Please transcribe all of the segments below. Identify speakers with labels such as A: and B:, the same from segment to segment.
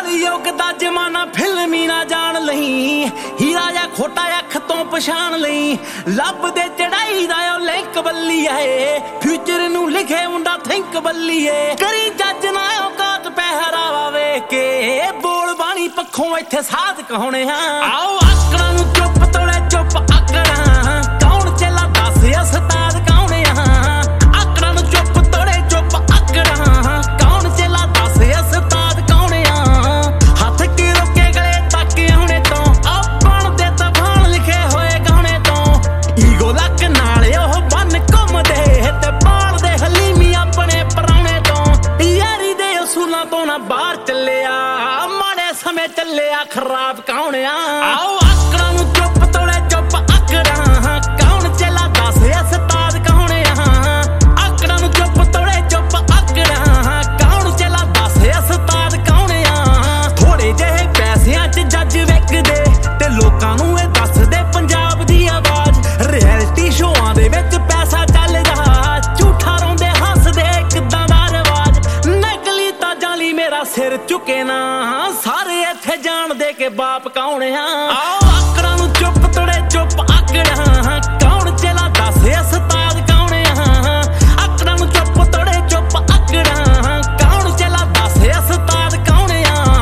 A: कलयुग दा जमाना फिल्मी ना जान लही हीरा या खोटा अख तो पछाण लई लब दे चढ़ाई दा लिंक बल्ली है फ्यूचर नू लिखे मुंडा थिंक बल्ली है करी जज ना औकात पहरावा वे के बोल बाणी पखों इत्थे साध कहोने हां आओ आकड़ां नू चुप तोड़े चुप आकड़ां कौन चला दस उस्ताद कौन हां आकड़ां नू चुप तोड़े चुप आकड़ां कौन चला दस उस्ताद कौन हां हाथ के रोके गले तक होने तो अपन दे तबान लिखे होए गाने तो ईगो लक नाले ओह बन घुमदे ते बाल दे हलीमी अपने पराने तो यारी दे उसूलां तो ना बाहर चलिया माड़े समय चलिया खराब कौन आओ आकड़ां नू चुप तोड़े चुप आकड़ां कौन चला दस उस्ताद कौन आकड़ां नू चुप तोड़े चुप आकड़ां कौन चला दस उस्ताद कौन थोड़े जेहे पैसियां च जज विकदे ते लोकां नू ए दसदे पंजाब दी आवाज रियलिटी शोआं दे विच पैसा चलदा झूठा रोंदे हसदे किदां दा रिवाज नकली तां जाली मेरा सिर झुके ना सारे इत्थे जाणदे के बाप कौन आओ आकड़ां नू चुप तोड़े चुप आकड़ां कौन चला दस उस्ताद कौन आकड़ां नू चुप तोड़े चुप आकड़ां कौन चला दस उस्ताद कौन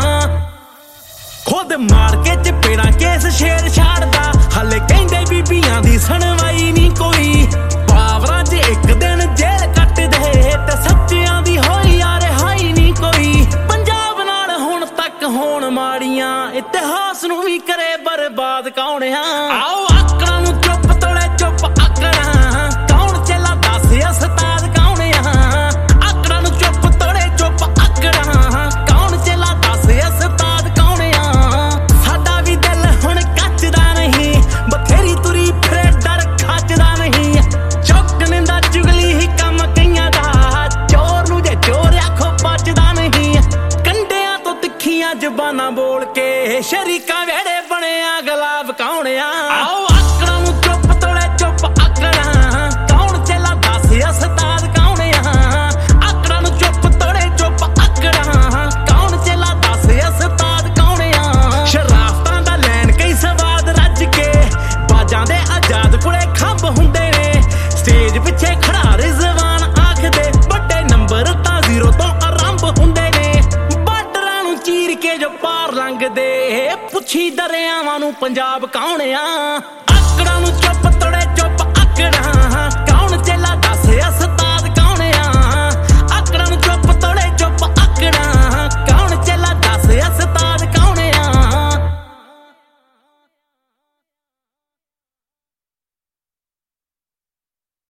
A: खुद मार के चपेड़ा केस शेर छाड़दा हले कहंदे बीबियां दी सुनवाई नहीं कोई पावरां च एक दिन जेल कट दे ते सच्चियां दी होई यार हाई नहीं कोई पंजाब नाल हुण तक होण माड़ियां इतिहास नू भी करे बर्बाद कौन आओ आकड़ां नू चुप तोड़े चुप आकड़ां कौन चला दस उस्ताद कौन आकड़ां नू चुप तोड़े चुप आकड़ां कौन चला दस उस्ताद कौन साडा भी दिल हुण कचदा नहीं बथेरी तुरी फिरे डर खचदा नहीं चौक निंदा चुगली ही कम कईयां दा चोर नू जे चोर आखो बचदा नहीं कंडियां तो तिखियां जुबानां बोल के शरीका वेड़े बने गुलाब कौन आओ आकड़ां नू चुप तोड़े चुप आकड़ां कौन चला दस उस्ताद कौन आकड़ां नू चुप तोड़े चुप आकड़ां कौन चला दस उस्ताद कौन शराफतां दा लैन कई सवाद रज के बाजां दे आजाद कुड़े खंभ हुंदे ने स्टेज पिछे खड़ा रिजवान आखदे बड़े नंबर तां जीरो तो आरंभ हुंदे ने बार्डरां नू चीर के जो पार लंघदे पुछी दरियावां नू पंजाब कौन आकड़ां नू चुप तोड़े चुप आकड़ां